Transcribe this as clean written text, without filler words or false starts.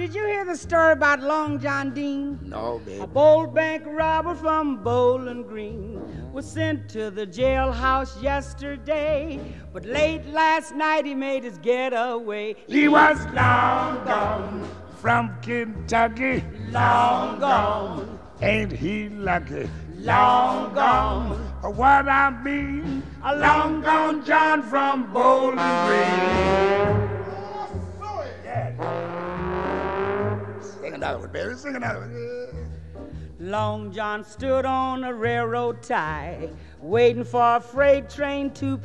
did you hear the story about Long John Dean? No, baby. A bold bank robber from Bowling Green was sent to the jailhouse yesterday, but late last night he made his getaway. He was long gone from Kentucky, Long gone, ain't he lucky? long gone, What I mean, a long gone John from Bowling Green. Sing another one, baby. Sing another one. Long John stood on a railroad tie, waiting for a freight train to